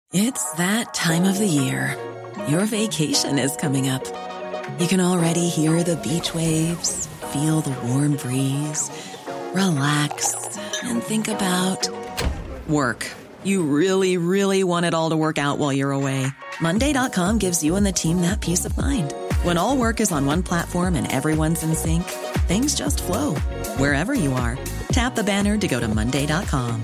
It's that time of the year. Your vacation is coming up. You can already hear the beach waves, feel the warm breeze, relax, and think about work. You really, really want it all to work out while you're away. Monday.com gives you and the team that peace of mind. When all work is on one platform and everyone's in sync, things just flow. Wherever you are, tap the banner to go to Monday.com.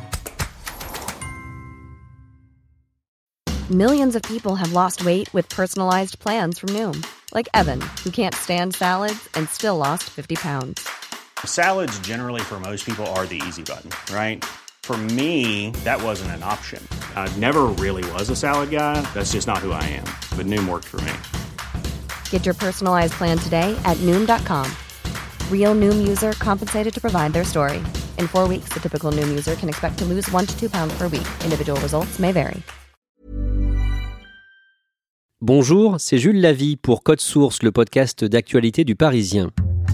Millions of people have lost weight with personalized plans from Noom. Like Evan, who can't stand salads and still lost 50 pounds. Salads generally for most people are the easy button, right? For me, that wasn't an option. I never really was a salad guy. That's just not who I am. But Noom worked for me. Get your personalized plan today at Noom.com. Real Noom user compensated to provide their story. In 4 weeks, the typical Noom user can expect to lose 1 to 2 pounds per week. Individual results may vary. Bonjour, c'est Jules Lavie pour Code Source, le podcast d'actualité du Parisien.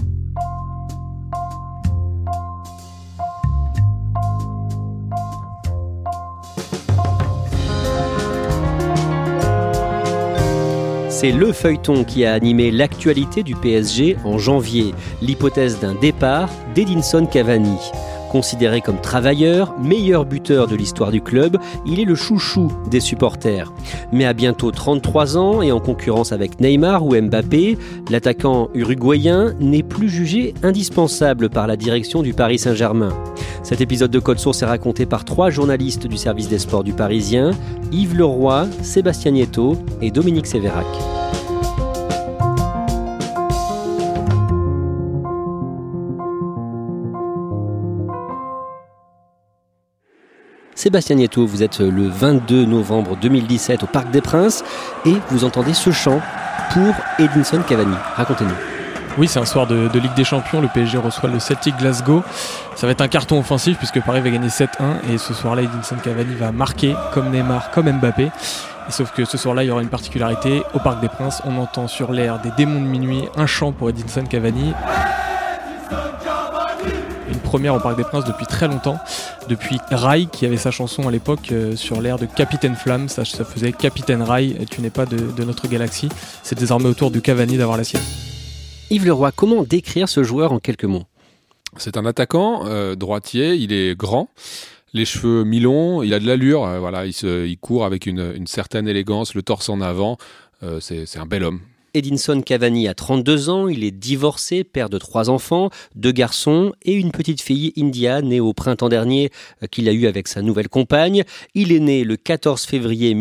C'est le feuilleton qui a animé l'actualité du PSG en janvier, l'hypothèse d'un départ d'Edinson Cavani. Considéré comme travailleur, meilleur buteur de l'histoire du club, il est le chouchou des supporters. Mais à bientôt 33 ans et en concurrence avec Neymar ou Mbappé, l'attaquant uruguayen n'est plus jugé indispensable par la direction du Paris Saint-Germain. Cet épisode de Code Source est raconté par 3 journalistes du service des sports du Parisien, Yves Leroy, Sébastien Nieto et Dominique Sévérac. Sébastien Nieto, vous êtes le 22 novembre 2017 au Parc des Princes et vous entendez ce chant pour Edinson Cavani. Racontez-nous. Oui, c'est un soir de Ligue des Champions, le PSG reçoit le Celtic Glasgow. Ça va être un carton offensif puisque Paris va gagner 7-1 et ce soir-là, Edinson Cavani va marquer comme Neymar, comme Mbappé. Et sauf que ce soir-là, il y aura une particularité. Au Parc des Princes, on entend sur l'air des démons de minuit un chant pour Edinson Cavani. Une première au Parc des Princes depuis très longtemps, depuis Rai qui avait sa chanson à l'époque sur l'air de Capitaine Flamme, ça faisait Capitaine Rai, tu n'es pas de notre galaxie, c'est désormais au tour du Cavani d'avoir la sienne. Yves Leroy, comment décrire ce joueur en quelques mots ? C'est un attaquant droitier, il est grand, les cheveux mi-longs, il a de l'allure, il court avec une certaine élégance, le torse en avant, c'est un bel homme. Edinson Cavani a 32 ans, il est divorcé, père de 3 enfants, 2 garçons et une petite fille, India, née au printemps dernier, qu'il a eue avec sa nouvelle compagne. Il est né le 14 février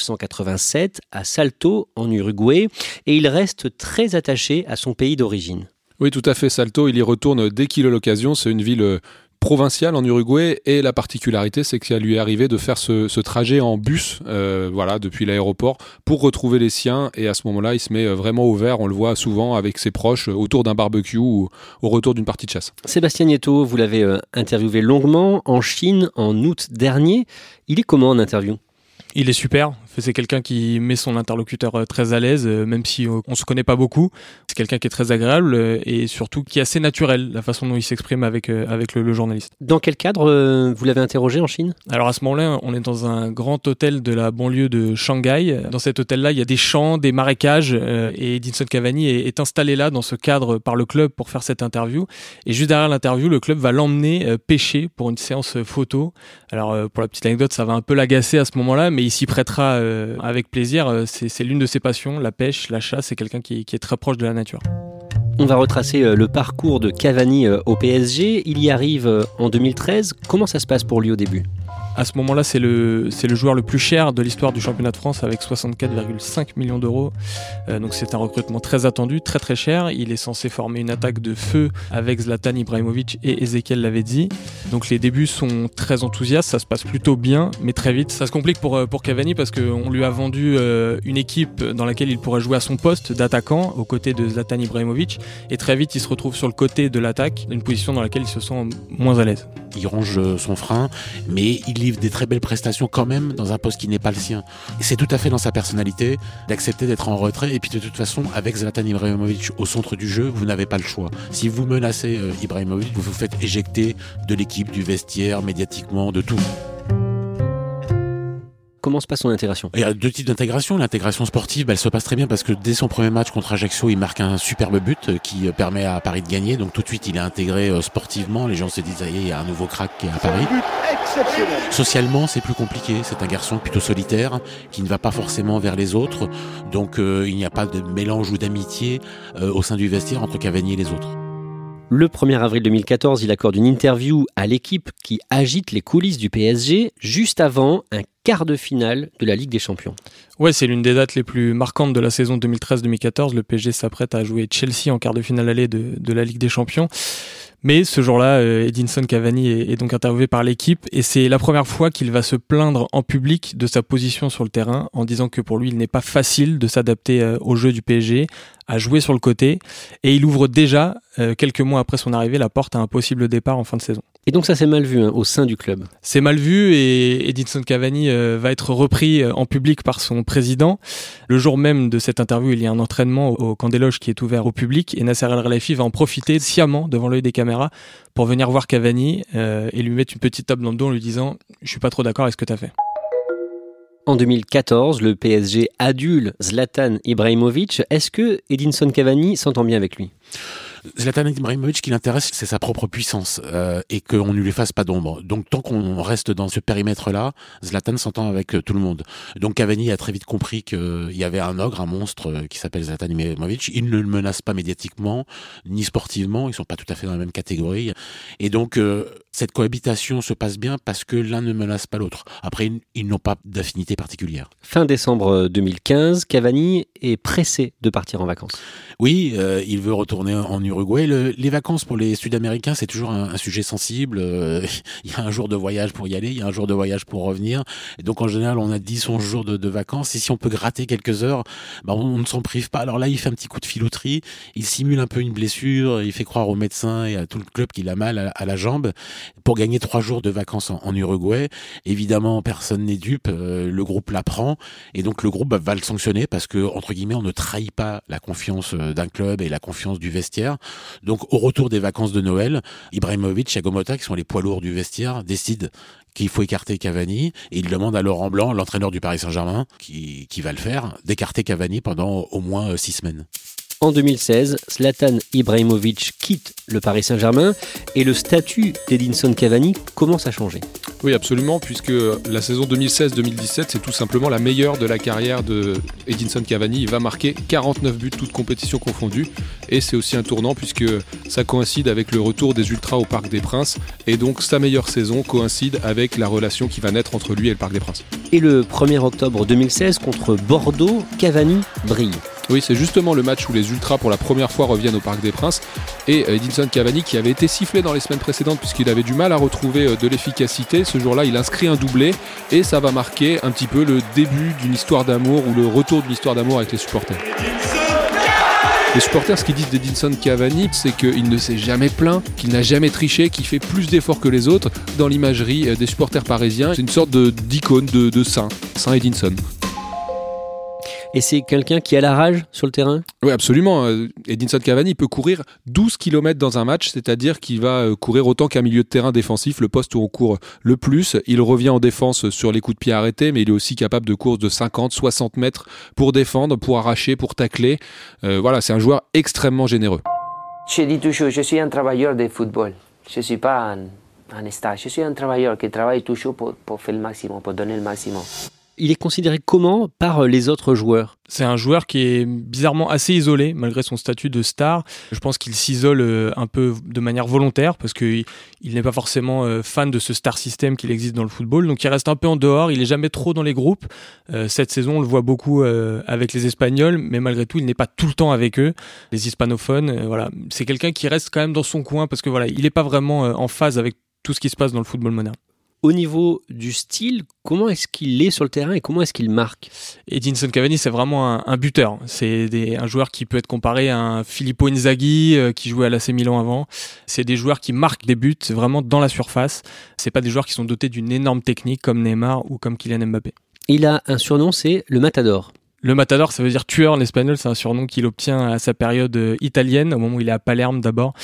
1987 à Salto, en Uruguay, et il reste très attaché à son pays d'origine. Oui, tout à fait, Salto, il y retourne dès qu'il a l'occasion, c'est une ville provinciale en Uruguay et la particularité c'est qu'il lui est arrivé de faire ce trajet en bus depuis l'aéroport pour retrouver les siens et à ce moment-là il se met vraiment au vert, on le voit souvent avec ses proches autour d'un barbecue ou au retour d'une partie de chasse. Sébastien Nieto, vous l'avez interviewé longuement en Chine en août dernier, il est comment en interview ? Il est super, c'est quelqu'un qui met son interlocuteur très à l'aise, même si on se connaît pas beaucoup. C'est quelqu'un qui est très agréable et surtout qui est assez naturel, la façon dont il s'exprime avec le journaliste. Dans quel cadre vous l'avez interrogé en Chine ? Alors à ce moment-là, on est dans un grand hôtel de la banlieue de Shanghai. Dans cet hôtel-là, il y a des champs, des marécages et Edinson Cavani est installé là dans ce cadre par le club pour faire cette interview. Et juste derrière l'interview, le club va l'emmener pêcher pour une séance photo. Alors pour la petite anecdote, ça va un peu l'agacer à ce moment-là, mais il s'y prêtera avec plaisir. C'est l'une de ses passions, la pêche, la chasse. C'est quelqu'un qui est très proche de la nature. On va retracer le parcours de Cavani au PSG. Il y arrive en 2013. Comment ça se passe pour lui au début ? À ce moment-là, c'est le joueur le plus cher de l'histoire du championnat de France avec 64,5 millions d'euros. Donc c'est un recrutement très attendu, très très cher. Il est censé former une attaque de feu avec Zlatan Ibrahimovic et Ezequiel Lavezzi. Donc les débuts sont très enthousiastes, ça se passe plutôt bien, mais très vite ça se complique pour Cavani parce qu'on lui a vendu une équipe dans laquelle il pourrait jouer à son poste d'attaquant aux côtés de Zlatan Ibrahimovic. Et très vite il se retrouve sur le côté de l'attaque, une position dans laquelle il se sent moins à l'aise. Il range son frein, mais il livre des très belles prestations quand même dans un poste qui n'est pas le sien. Et c'est tout à fait dans sa personnalité d'accepter d'être en retrait. Et puis de toute façon, avec Zlatan Ibrahimovic au centre du jeu, vous n'avez pas le choix. Si vous menacez Ibrahimovic, vous vous faites éjecter de l'équipe, du vestiaire, médiatiquement, de tout. comment se passe son intégration ? Il y a deux types d'intégration. L'intégration sportive, elle se passe très bien parce que dès son premier match contre Ajaccio, il marque un superbe but qui permet à Paris de gagner. Donc tout de suite, il est intégré sportivement. Les gens se disent, il y a un nouveau crack qui est à Paris. Socialement, c'est plus compliqué. C'est un garçon plutôt solitaire qui ne va pas forcément vers les autres. Donc il n'y a pas de mélange ou d'amitié au sein du vestiaire entre Cavani et les autres. Le 1er avril 2014, il accorde une interview à l'équipe qui agite les coulisses du PSG juste avant un quart de finale de la Ligue des Champions. Ouais, c'est l'une des dates les plus marquantes de la saison 2013-2014. Le PSG s'apprête à jouer Chelsea en quart de finale aller de la Ligue des Champions. Mais ce jour-là, Edinson Cavani est donc interviewé par l'équipe et c'est la première fois qu'il va se plaindre en public de sa position sur le terrain en disant que pour lui, il n'est pas facile de s'adapter au jeu du PSG, à jouer sur le côté. Et il ouvre déjà, quelques mois après son arrivée, la porte à un possible départ en fin de saison. Et donc ça c'est mal vu au sein du club. C'est mal vu et Edinson Cavani va être repris en public par son président. Le jour même de cette interview, il y a un entraînement au camp des loges qui est ouvert au public et Nasser El-Khelaifi va en profiter sciemment devant l'œil des caméras pour venir voir Cavani et lui mettre une petite tape dans le dos en lui disant « Je suis pas trop d'accord avec ce que t'as fait ». En 2014, le PSG adule Zlatan Ibrahimovic. Est-ce que Edinson Cavani s'entend bien avec lui ? Zlatan Ibrahimovic, ce qui l'intéresse, c'est sa propre puissance et qu'on ne lui fasse pas d'ombre. Donc tant qu'on reste dans ce périmètre-là, Zlatan s'entend avec tout le monde. Donc Cavani a très vite compris qu'il y avait un ogre, un monstre qui s'appelle Zlatan Ibrahimovic. Il ne le menace pas médiatiquement, ni sportivement. Ils sont pas tout à fait dans la même catégorie. Et donc cette cohabitation se passe bien parce que l'un ne menace pas l'autre. Après, ils n'ont pas d'affinité particulière. Fin décembre 2015, Cavani est pressé de partir en vacances. Oui, il veut retourner en Uruguay. Les vacances pour les Sud-Américains, c'est toujours un sujet sensible. Il y a un jour de voyage pour y aller, il y a un jour de voyage pour revenir. Et donc en général, on a 10-11 jours de vacances. Et si on peut gratter quelques heures, on ne s'en prive pas. Alors là, il fait un petit coup de filouterie. Il simule un peu une blessure. Il fait croire aux médecins et à tout le club qu'il a mal à la jambe pour gagner 3 jours de vacances en Uruguay. Évidemment, personne n'est dupe. Le groupe l'apprend. Et donc le groupe va le sanctionner parce que, entre guillemets, on ne trahit pas la confiance d'un club et la confiance du vestiaire. Donc au retour des vacances de Noël, Ibrahimovic et Agomota, qui sont les poids lourds du vestiaire, décident qu'il faut écarter Cavani et il demande à Laurent Blanc, l'entraîneur du Paris Saint-Germain, qui va le faire, d'écarter Cavani pendant au moins 6 semaines. En 2016, Zlatan Ibrahimovic quitte le Paris Saint-Germain et le statut d'Edinson Cavani commence à changer. Oui, absolument, puisque la saison 2016-2017, c'est tout simplement la meilleure de la carrière de Edinson Cavani. Il va marquer 49 buts, toutes compétitions confondues. Et c'est aussi un tournant, puisque ça coïncide avec le retour des Ultras au Parc des Princes. Et donc, sa meilleure saison coïncide avec la relation qui va naître entre lui et le Parc des Princes. Et le 1er octobre 2016, contre Bordeaux, Cavani brille. Oui, c'est justement le match où les Ultras pour la première fois reviennent au Parc des Princes et Edinson Cavani, qui avait été sifflé dans les semaines précédentes puisqu'il avait du mal à retrouver de l'efficacité, ce jour-là il inscrit un doublé et ça va marquer un petit peu le début d'une histoire d'amour ou le retour d'une histoire d'amour avec les supporters. Les supporters, ce qu'ils disent d'Edinson Cavani, c'est qu'il ne s'est jamais plaint, qu'il n'a jamais triché, qu'il fait plus d'efforts que les autres. Dans l'imagerie des supporters parisiens, c'est une sorte d'icône de saint Edinson. Et c'est quelqu'un qui a la rage sur le terrain ? Oui, absolument. Edinson Cavani peut courir 12 km dans un match, c'est-à-dire qu'il va courir autant qu'un milieu de terrain défensif, le poste où on court le plus. Il revient en défense sur les coups de pied arrêtés, mais il est aussi capable de courses de 50, 60 mètres pour défendre, pour arracher, pour tacler. Voilà, c'est un joueur extrêmement généreux. Je dis toujours, je suis un travailleur de football. Je ne suis pas un star. Je suis un travailleur qui travaille toujours pour faire le maximum, pour donner le maximum. Il est considéré comment par les autres joueurs ? C'est un joueur qui est bizarrement assez isolé malgré son statut de star. Je pense qu'il s'isole un peu de manière volontaire parce qu'il n'est pas forcément fan de ce star system qu'il existe dans le football. Donc il reste un peu en dehors, il n'est jamais trop dans les groupes. Cette saison, on le voit beaucoup avec les Espagnols, mais malgré tout, il n'est pas tout le temps avec eux, les hispanophones. Voilà. C'est quelqu'un qui reste quand même dans son coin parce que voilà, il n'est pas vraiment en phase avec tout ce qui se passe dans le football moderne. Au niveau du style, comment est-ce qu'il est sur le terrain et comment est-ce qu'il marque ? Edinson Cavani, c'est vraiment un buteur. C'est un joueur qui peut être comparé à un Filippo Inzaghi qui jouait à l'AC Milan avant. C'est des joueurs qui marquent des buts vraiment dans la surface. C'est pas des joueurs qui sont dotés d'une énorme technique comme Neymar ou comme Kylian Mbappé. Il a un surnom, c'est le Matador. Le Matador, ça veut dire tueur en espagnol. C'est un surnom qu'il obtient à sa période italienne, au moment où il est à Palerme d'abord.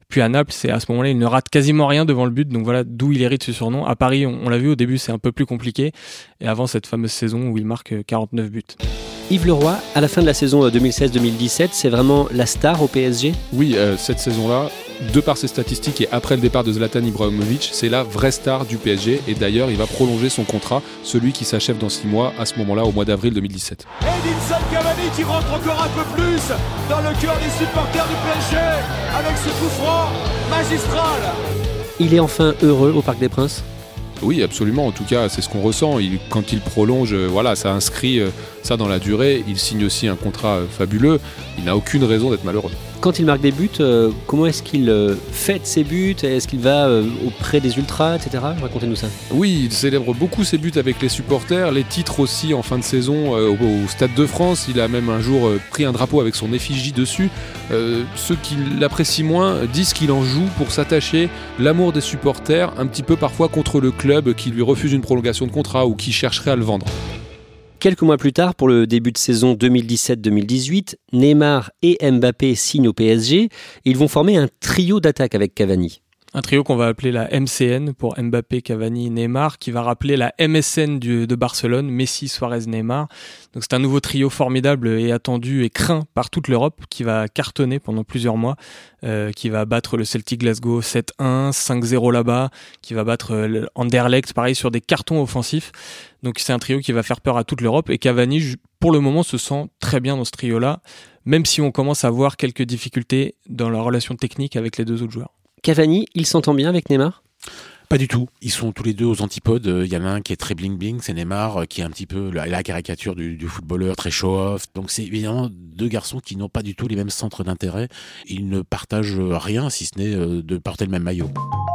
Puis à Naples, c'est à ce moment-là, il ne rate quasiment rien devant le but. Donc voilà d'où il hérite ce surnom. À Paris, on l'a vu au début, c'est un peu plus compliqué. Et avant cette fameuse saison où il marque 49 buts. Yves Leroy, à la fin de la saison 2016-2017, c'est vraiment la star au PSG ? Oui, cette saison-là, de par ses statistiques et après le départ de Zlatan Ibrahimovic, c'est la vraie star du PSG. Et d'ailleurs, il va prolonger son contrat, celui qui s'achève dans 6 mois, à ce moment-là, au mois d'avril 2017. Edinson Cavani qui rentre encore un peu plus dans le cœur des supporters du PSG avec ce coup franc magistral. Il est enfin heureux au Parc des Princes ? Oui, absolument. En tout cas, c'est ce qu'on ressent. Quand il prolonge, ça inscrit ça dans la durée. Il signe aussi un contrat fabuleux. Il n'a aucune raison d'être malheureux. Quand il marque des buts, comment est-ce qu'il fête ses buts ? Est-ce qu'il va auprès des ultras, etc. Racontez-nous ça. Oui, il célèbre beaucoup ses buts avec les supporters, les titres aussi en fin de saison au Stade de France. Il a même un jour pris un drapeau avec son effigie dessus. Ceux qui l'apprécient moins disent qu'il en joue pour s'attacher l'amour des supporters, un petit peu parfois contre le club qui lui refuse une prolongation de contrat ou qui chercherait à le vendre. Quelques mois plus tard, pour le début de saison 2017-2018, Neymar et Mbappé signent au PSG. Ils vont former un trio d'attaque avec Cavani. Un trio qu'on va appeler la MCN pour Mbappé, Cavani, Neymar, qui va rappeler la MSN de Barcelone, Messi, Suarez, Neymar. Donc c'est un nouveau trio formidable et attendu et craint par toute l'Europe, qui va cartonner pendant plusieurs mois, qui va battre le Celtic Glasgow 7-1, 5-0 là-bas, qui va battre Anderlecht, pareil, sur des cartons offensifs. Donc c'est un trio qui va faire peur à toute l'Europe et Cavani, pour le moment, se sent très bien dans ce trio-là, même si on commence à voir quelques difficultés dans la relation technique avec les deux autres joueurs. Cavani, il s'entend bien avec Neymar ? Pas du tout. Ils sont tous les deux aux antipodes. Il y en a un qui est très bling-bling, c'est Neymar, qui est un petit peu la caricature du footballeur, très show-off. Donc c'est évidemment deux garçons qui n'ont pas du tout les mêmes centres d'intérêt. Ils ne partagent rien, si ce n'est de porter le même maillot.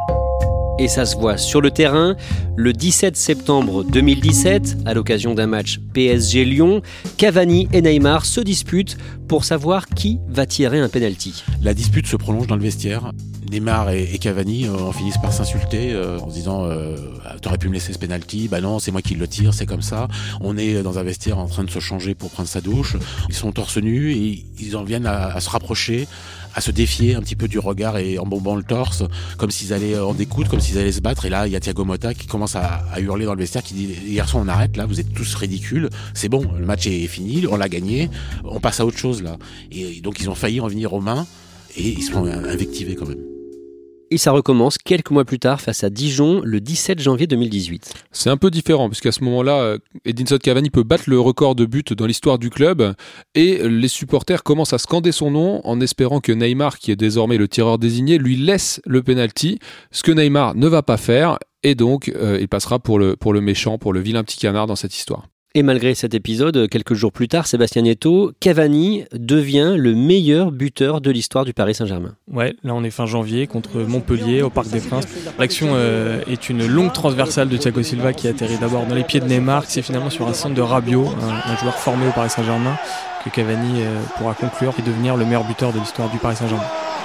Et ça se voit sur le terrain. Le 17 septembre 2017, à l'occasion d'un match PSG-Lyon, Cavani et Neymar se disputent pour savoir qui va tirer un penalty. La dispute se prolonge dans le vestiaire. Neymar et Cavani en finissent par s'insulter en se disant t'aurais pu me laisser ce penalty, bah non c'est moi qui le tire, c'est comme ça. On est dans un vestiaire en train de se changer pour prendre sa douche. Ils sont torse nu et ils en viennent à se rapprocher, à se défier un petit peu du regard et en bombant le torse, comme s'ils allaient en découdre, comme s'ils allaient se battre. Et là il y a Thiago Motta qui commence à hurler dans le vestiaire, qui dit les garçons on arrête là, vous êtes tous ridicules, c'est bon, le match est fini, on l'a gagné, on passe à autre chose là. Et donc ils ont failli en venir aux mains et ils se sont invectivés quand même. Et ça recommence quelques mois plus tard face à Dijon, le 17 janvier 2018. C'est un peu différent, puisqu'à ce moment-là, Edinson Cavani peut battre le record de buts dans l'histoire du club, et les supporters commencent à scander son nom en espérant que Neymar, qui est désormais le tireur désigné, lui laisse le penalty, ce que Neymar ne va pas faire, et donc il passera pour le méchant, pour le vilain petit canard dans cette histoire. Et malgré cet épisode, quelques jours plus tard, Sébastien Nieto, Cavani devient le meilleur buteur de l'histoire du Paris Saint-Germain. Ouais, là on est fin janvier contre Montpellier au Parc des Princes. L'action est une longue transversale de Thiago Silva qui atterrit d'abord dans les pieds de Neymar, qui c'est finalement sur un centre de Rabiot, un joueur formé au Paris Saint-Germain, que Cavani pourra conclure et devenir le meilleur buteur de l'histoire du Paris Saint-Germain.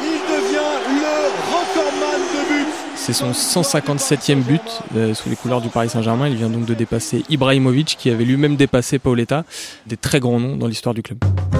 C'est son 157e but sous les couleurs du Paris Saint-Germain. Il vient donc de dépasser Ibrahimovic, qui avait lui-même dépassé Paoletta, des très grands noms dans l'histoire du club.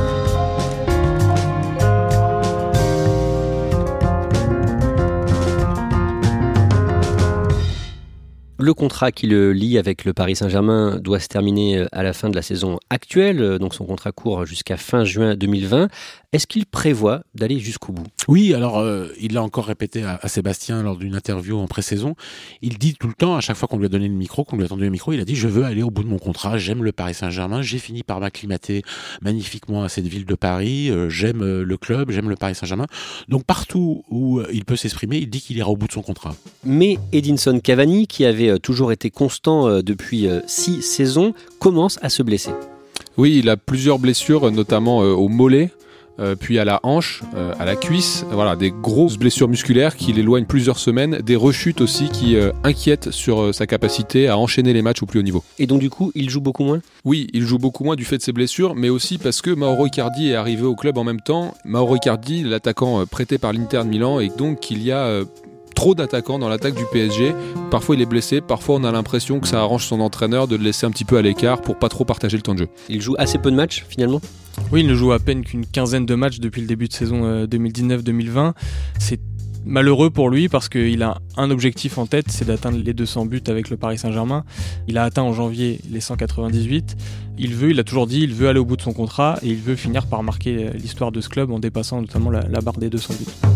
Le contrat qui le lie avec le Paris Saint-Germain doit se terminer à la fin de la saison actuelle, donc son contrat court jusqu'à fin juin 2020. Est-ce qu'il prévoit d'aller jusqu'au bout ? Oui, alors il l'a encore répété à Sébastien lors d'une interview en pré-saison. Il dit tout le temps, à chaque fois qu'on lui a donné le micro, qu'on lui a tendu le micro, il a dit « Je veux aller au bout de mon contrat, j'aime le Paris Saint-Germain, j'ai fini par m'acclimater magnifiquement à cette ville de Paris, j'aime le club, j'aime le Paris Saint-Germain. » Donc partout où il peut s'exprimer, il dit qu'il ira au bout de son contrat. Mais Edinson Cavani, qui avait toujours été constant depuis 6 saisons, commence à se blesser. Oui, il a plusieurs blessures, notamment au mollet. Puis à la hanche, à la cuisse, voilà, des grosses blessures musculaires qui l'éloignent plusieurs semaines, des rechutes aussi qui inquiètent sur sa capacité à enchaîner les matchs au plus haut niveau. Et donc du coup, il joue beaucoup moins ? Oui, il joue beaucoup moins du fait de ses blessures, mais aussi parce que Mauro Icardi est arrivé au club en même temps. Mauro Icardi, l'attaquant prêté par l'Inter de Milan, et donc il y a trop d'attaquants dans l'attaque du PSG. Parfois il est blessé, parfois on a l'impression que ça arrange son entraîneur de le laisser un petit peu à l'écart pour pas trop partager le temps de jeu. Il joue assez peu de matchs finalement ? Oui, il ne joue à peine qu'une quinzaine de matchs depuis le début de saison 2019-2020. C'est Malheureux pour lui parce qu'il a un objectif en tête, c'est d'atteindre les 200 buts avec le Paris Saint-Germain. Il a atteint en janvier les 198. Il a toujours dit, il veut aller au bout de son contrat et il veut finir par marquer l'histoire de ce club en dépassant notamment la barre des 200 buts.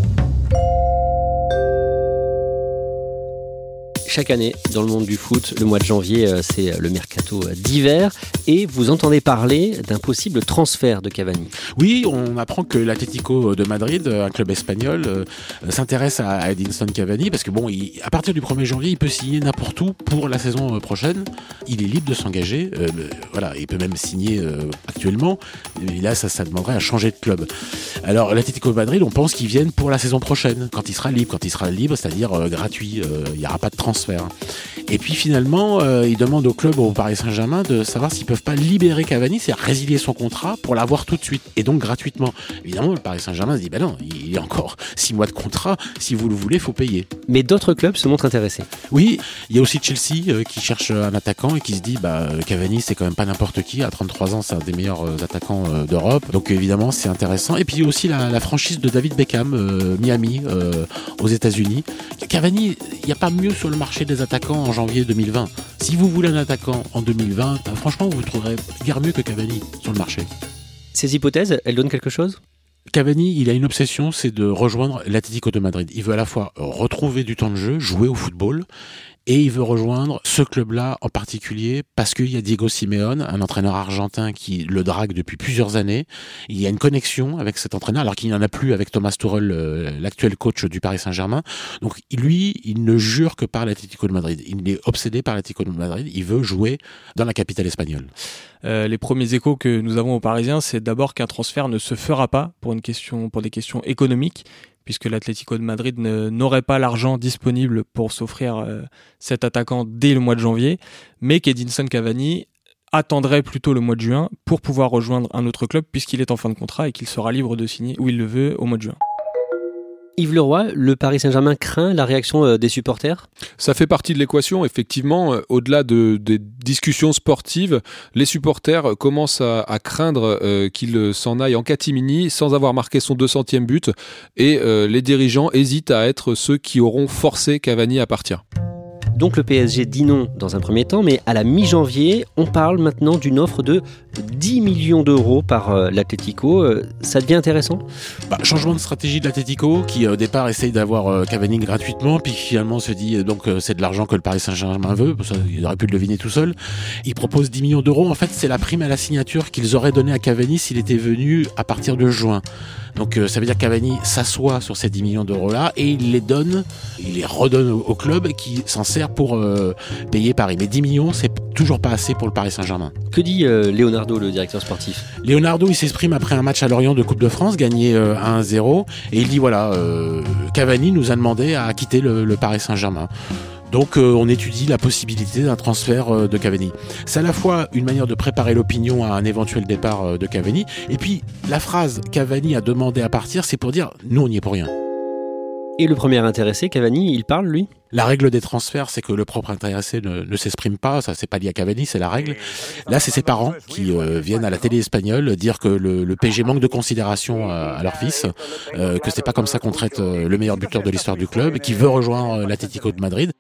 Chaque année, dans le monde du foot, le mois de janvier, c'est le mercato d'hiver. Et vous entendez parler d'un possible transfert de Cavani. Oui, on apprend que l'Atlético de Madrid, un club espagnol, s'intéresse à Edinson Cavani parce que à partir du 1er janvier, il peut signer n'importe où pour la saison prochaine. Il est libre de s'engager. Il peut même signer actuellement. Et là, ça demanderait à changer de club. Alors, l'Atlético de Madrid, on pense qu'il vienne pour la saison prochaine, quand il sera libre. Quand il sera libre, c'est-à-dire gratuit. Il n'y aura pas de transfert. Et puis finalement, il demande au club, au Paris Saint-Germain, de savoir s'ils peuvent pas libérer Cavani, c'est-à-dire résilier son contrat pour l'avoir tout de suite, et donc gratuitement. Évidemment, le Paris Saint-Germain se dit, non, il y a encore 6 mois de contrat, si vous le voulez, il faut payer. Mais d'autres clubs se montrent intéressés. Oui, il y a aussi Chelsea qui cherche un attaquant et qui se dit, Cavani, c'est quand même pas n'importe qui, à 33 ans, c'est un des meilleurs attaquants d'Europe, donc évidemment, c'est intéressant. Et puis il y a aussi la franchise de David Beckham, Miami, aux États-Unis. Cavani, il n'y a pas mieux sur le marché des attaquants en janvier 2020. Si vous voulez un attaquant en 2020, franchement, vous trouverez guère mieux que Cavani sur le marché. Ces hypothèses, elles donnent quelque chose ? Cavani, il a une obsession, c'est de rejoindre l'Atlético de Madrid. Il veut à la fois retrouver du temps de jeu, jouer au football, et il veut rejoindre ce club-là en particulier parce qu'il y a Diego Simeone, un entraîneur argentin qui le drague depuis plusieurs années. Il y a une connexion avec cet entraîneur, alors qu'il n'y en a plus avec Thomas Tuchel, l'actuel coach du Paris Saint-Germain. Donc lui, il ne jure que par l'Atlético de Madrid. Il est obsédé par l'Atlético de Madrid. Il veut jouer dans la capitale espagnole. Les premiers échos que nous avons aux Parisiens, c'est d'abord qu'un transfert ne se fera pas pour des questions économiques, puisque l'Atlético de Madrid n'aurait pas l'argent disponible pour s'offrir cet attaquant dès le mois de janvier, mais qu'Edinson Cavani attendrait plutôt le mois de juin pour pouvoir rejoindre un autre club, puisqu'il est en fin de contrat et qu'il sera libre de signer où il le veut au mois de juin. Yves Leroy, le Paris Saint-Germain craint la réaction des supporters ? Ça fait partie de l'équation, effectivement. Au-delà des discussions sportives, les supporters commencent à craindre qu'il s'en aille en catimini sans avoir marqué son 200e but. Et les dirigeants hésitent à être ceux qui auront forcé Cavani à partir. Donc le PSG dit non dans un premier temps, mais à la mi-janvier, on parle maintenant d'une offre de 10 millions d'euros par l'Atlético. Ça devient intéressant ? Changement de stratégie de l'Atlético qui au départ essaye d'avoir Cavani gratuitement, puis finalement se dit c'est de l'argent que le Paris Saint-Germain veut, parce qu'il aurait pu le deviner tout seul. Il propose 10 millions d'euros. En fait, c'est la prime à la signature qu'ils auraient donnée à Cavani s'il était venu à partir de juin. Donc ça veut dire que Cavani s'assoit sur ces 10 millions d'euros-là et il les redonne au club qui s'en sert pour payer Paris. Mais 10 millions, c'est toujours pas assez pour le Paris Saint-Germain. Que dit Leonardo, le directeur sportif ? Leonardo, il s'exprime après un match à Lorient de Coupe de France, gagné 1-0, et il dit Cavani nous a demandé à quitter le Paris Saint-Germain. Donc on étudie la possibilité d'un transfert de Cavani. C'est à la fois une manière de préparer l'opinion à un éventuel départ de Cavani, et puis la phrase « Cavani a demandé à partir », c'est pour dire « nous on n'y est pour rien ». Et le premier intéressé, Cavani, il parle, lui ? La règle des transferts, c'est que le propre intéressé ne s'exprime pas, ça c'est pas lié à Cavani, c'est la règle. Là, c'est ses parents qui viennent à la télé espagnole dire que le PSG manque de considération à leur fils, que c'est pas comme ça qu'on traite le meilleur buteur de l'histoire du club, qui veut rejoindre l'Atlético de Madrid.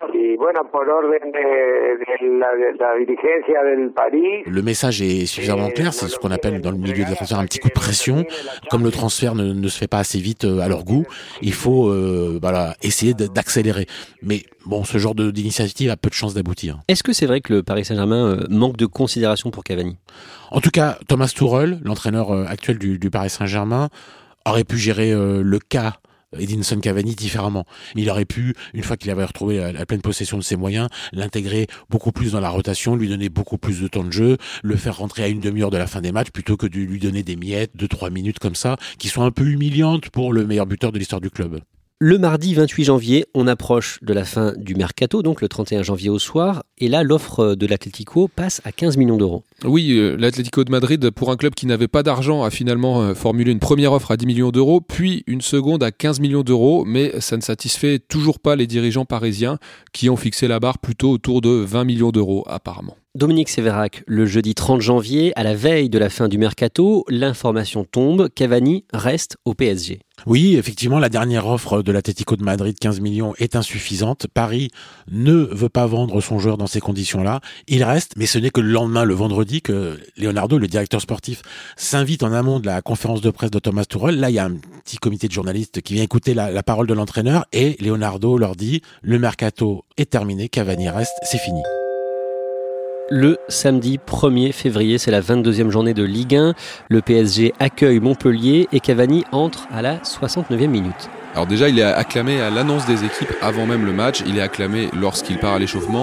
Le message est suffisamment clair, c'est ce qu'on appelle dans le milieu des transferts un petit coup de pression. Comme le transfert ne se fait pas assez vite à leur goût, il faut essayer d'accélérer. Mais ce genre d'initiative a peu de chances d'aboutir. Est-ce que c'est vrai que le Paris Saint-Germain manque de considération pour Cavani ? En tout cas, Thomas Tuchel, l'entraîneur actuel du Paris Saint-Germain, aurait pu gérer le cas Edinson Cavani différemment. Il aurait pu, une fois qu'il avait retrouvé la pleine possession de ses moyens, l'intégrer beaucoup plus dans la rotation, lui donner beaucoup plus de temps de jeu, le faire rentrer à une demi-heure de la fin des matchs plutôt que de lui donner des miettes, 2-3 minutes comme ça, qui sont un peu humiliantes pour le meilleur buteur de l'histoire du club. Le mardi 28 janvier, on approche de la fin du mercato, donc le 31 janvier au soir, et là l'offre de l'Atlético passe à 15 millions d'euros. Oui, l'Atlético de Madrid, pour un club qui n'avait pas d'argent, a finalement formulé une première offre à 10 millions d'euros, puis une seconde à 15 millions d'euros, mais ça ne satisfait toujours pas les dirigeants parisiens qui ont fixé la barre plutôt autour de 20 millions d'euros apparemment. Dominique Sévérac, le jeudi 30 janvier, à la veille de la fin du mercato, l'information tombe, Cavani reste au PSG. Oui, effectivement, la dernière offre de l'Atlético de Madrid, 15 millions, est insuffisante. Paris ne veut pas vendre son joueur dans ces conditions-là. Il reste, mais ce n'est que le lendemain, le vendredi, que Leonardo, le directeur sportif, s'invite en amont de la conférence de presse de Thomas Tuchel. Là, il y a un petit comité de journalistes qui vient écouter la parole de l'entraîneur et Leonardo leur dit « Le mercato est terminé, Cavani reste, c'est fini ». Le samedi 1er février, c'est la 22e journée de Ligue 1. Le PSG accueille Montpellier et Cavani entre à la 69e minute. Alors déjà, il est acclamé à l'annonce des équipes avant même le match. Il est acclamé lorsqu'il part à l'échauffement.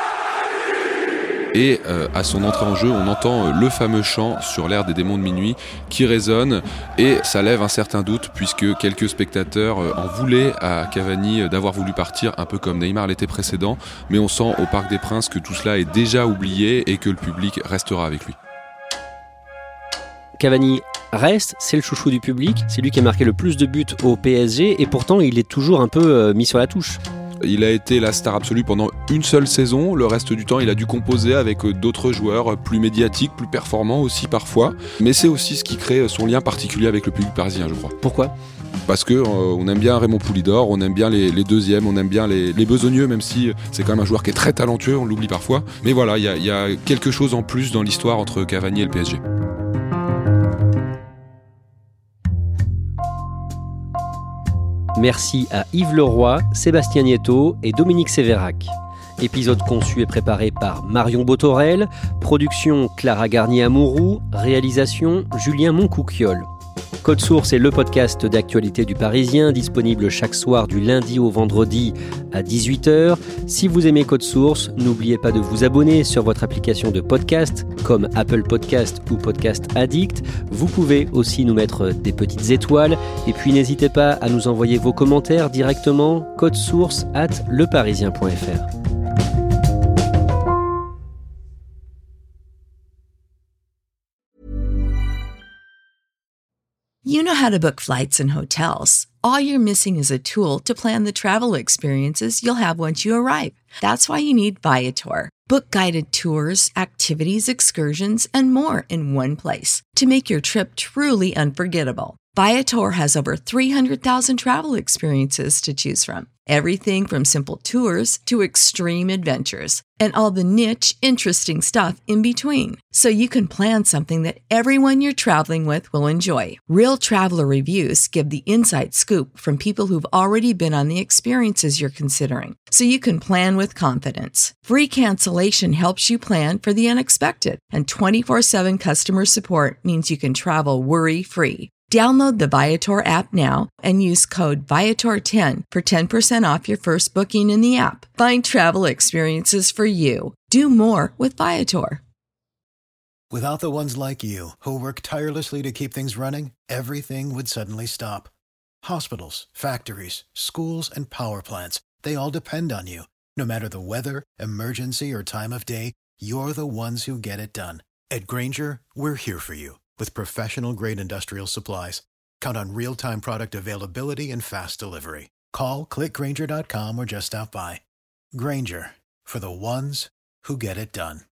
Et à son entrée en jeu, on entend le fameux chant sur l'air des démons de minuit qui résonne et ça lève un certain doute puisque quelques spectateurs en voulaient à Cavani d'avoir voulu partir un peu comme Neymar l'été précédent, mais on sent au Parc des Princes que tout cela est déjà oublié et que le public restera avec lui. Cavani reste, c'est le chouchou du public, c'est lui qui a marqué le plus de buts au PSG et pourtant il est toujours un peu mis sur la touche. Il a été la star absolue pendant une seule saison. Le reste du temps, il a dû composer avec d'autres joueurs plus médiatiques, plus performants aussi parfois. Mais c'est aussi ce qui crée son lien particulier avec le public parisien, je crois. Pourquoi ? Parce que on aime bien Raymond Poulidor, on aime bien les deuxièmes, on aime bien les besogneux, même si c'est quand même un joueur qui est très talentueux, on l'oublie parfois. Mais voilà, il y a quelque chose en plus dans l'histoire entre Cavani et le PSG. Merci à Yves Leroy, Sébastien Nieto et Dominique Sévérac. Épisode conçu et préparé par Marion Botorel, production Clara Garnier-Amouroux, réalisation Julien Moncouquiol. Code Source est le podcast d'actualité du Parisien, disponible chaque soir du lundi au vendredi à 18h. Si vous aimez Code Source, n'oubliez pas de vous abonner sur votre application de podcast, comme Apple Podcast ou Podcast Addict. Vous pouvez aussi nous mettre des petites étoiles. Et puis n'hésitez pas à nous envoyer vos commentaires directement, codesource@leparisien.fr. You know how to book flights and hotels. All you're missing is a tool to plan the travel experiences you'll have once you arrive. That's why you need Viator. Book guided tours, activities, excursions, and more in one place to make your trip truly unforgettable. Viator has over 300,000 travel experiences to choose from. Everything from simple tours to extreme adventures and all the niche, interesting stuff in between. So you can plan something that everyone you're traveling with will enjoy. Real traveler reviews give the inside scoop from people who've already been on the experiences you're considering. So you can plan with confidence. Free cancellation helps you plan for the unexpected. And 24/7 customer support means you can travel worry-free. Download the Viator app now and use code Viator10 for 10% off your first booking in the app. Find travel experiences for you. Do more with Viator. Without the ones like you, who work tirelessly to keep things running, everything would suddenly stop. Hospitals, factories, schools, and power plants, they all depend on you. No matter the weather, emergency, or time of day, you're the ones who get it done. At Grainger, we're here for you. With professional-grade industrial supplies, count on real-time product availability and fast delivery. Call, click Grainger.com, or just stop by. Grainger, for the ones who get it done.